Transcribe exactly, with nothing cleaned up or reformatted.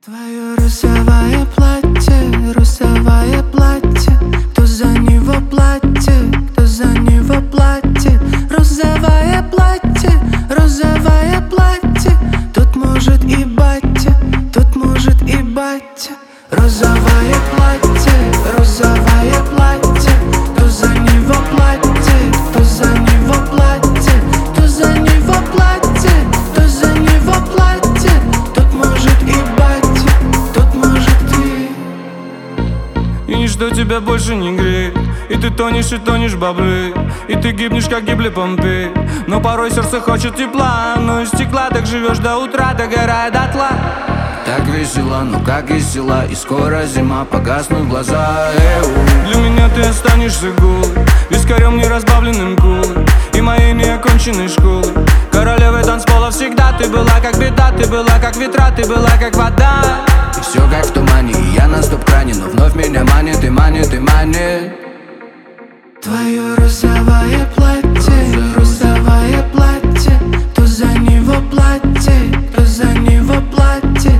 Твое розовое платье, розовое платье, кто за него платит, кто за него платит. Розовое платье, розовое платье, тут может и батя, тут может и батя. Розовое платье, розовое платье, кто за него платит, кто за него платит, кто за него платит, кто за него платит. Тут может и батя, тут может и. И ничто тебя больше не греет, и ты тонешь и тонешь в бабле, и ты гибнешь, как гибли Помпей. Но порой сердце хочет тепла, но из стекла так живешь до утра, догорая дотла. Так весело, но как и села, и скоро зима, погаснут глаза. Эу. Для меня ты останешься голой, вискарем неразбавленным колой и моей неоконченной школой. Королевой танцпола всегда ты была как беда, ты была как ветра, ты была как вода. И все как в тумане, и я на стоп-кране, но вновь меня манит и манит и манит. Твое розовое платье, розовое платье, кто за него платит, кто за него платит.